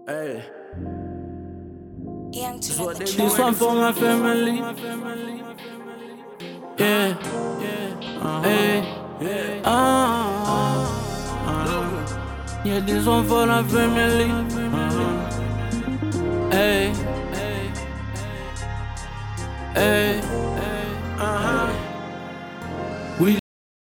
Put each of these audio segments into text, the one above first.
Hey. This one for my family. Yeah. Hey. Yeah, this one for my family. Hey. Hey. We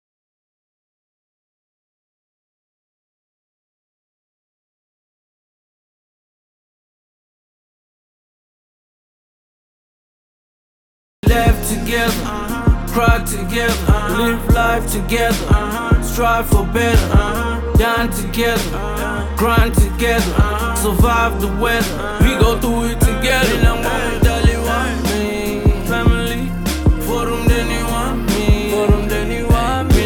laugh together, cry together, live life together, strive for better, dine together, grind together, survive the weather. We go through it together. Family, for them then they want me, for them then they want me.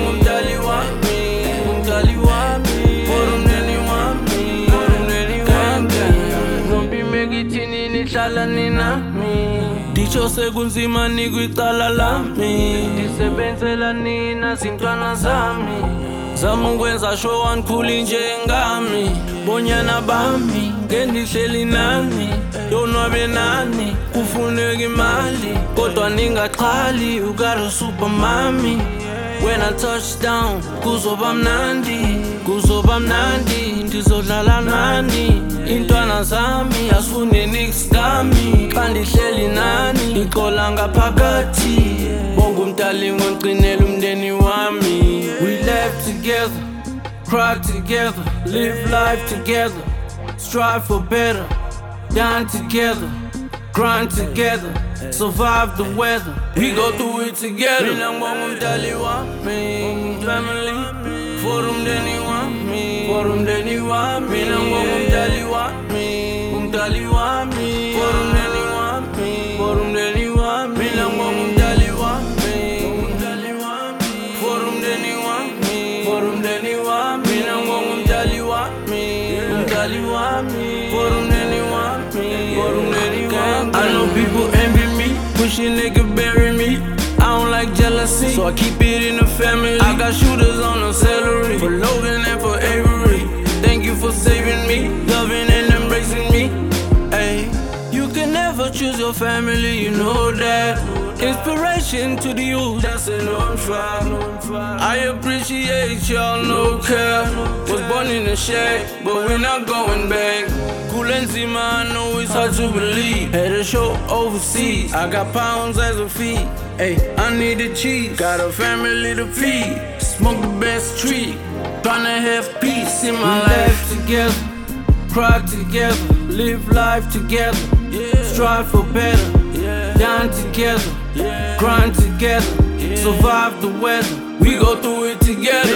For them then they want me, for them then they want me. Zombi megithini nihlala ninami. Dicho sekunzima nikwicala lami, ndisebenzela nina zintwana zami. Zama ukwenza sure wanikhuli njengami. Bonyana bami ngendihleli nani, donwabe nani, kufuneka imali kodwa ningaxhali. You got a super mommy. When I touch down kuzoba mnandi, kuzoba mnandi. Ndizodlala nani, intwana zami asifune nix kami. Xa ndihleli nani ndixola ngaphakathi, bonke umntali ngonqinela umndeni wami. We laugh together, cry together, live life together, strive for better, dine together, grind together, survive the weather. We go through it together. Mina ngibonga umdali wami, family, for them then they want me, for them then they want me. Mina ngibonga umdali wami, umdali wami, for them then they want me, for them then they want me. Mina ngibonga umdali wami, umdali wami, for them then they want me, for them then they want me. Mina ngibonga umdali wami, umdali wami, for them then they want me, for them then they want me. I know people envy me, wishing they could bury me. I don't like jealousy, so I keep it in the family. I got shooters on the celery, for Logan and for Avery. Thank you for saving me, loving and embracing me. Ay, you can never choose your family, you know that. Inspiration to the youth, that's an on fire. I appreciate y'all, no care. Was born in the shack, but we're not going back. Cool and Zima, I know it's hard to believe. Had a show overseas, I got pounds as a fee. Hey, I need the cheese, got a family to feed. Smoke the best tree, tryna have peace in my life. Together, cry together, live life together, strive for better, dine together, grind together, survive the weather. We go through it together.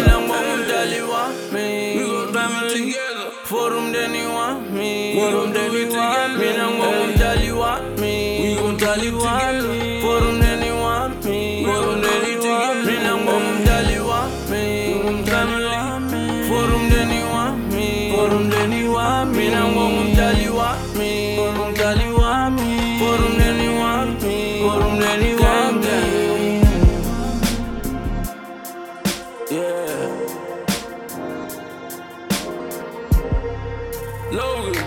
We go family together. For them then they want me, for them then they want me. I'm gonna tell you want me, we gon' tell you want me. For them then they want me, for them then they want me. I'm gonna tell you want me, family. For them then they want me, for them then they want me. I'm gonna tell you want me, for them tell you want me. For them then they want me, for them then they want me. Yeah. Logan.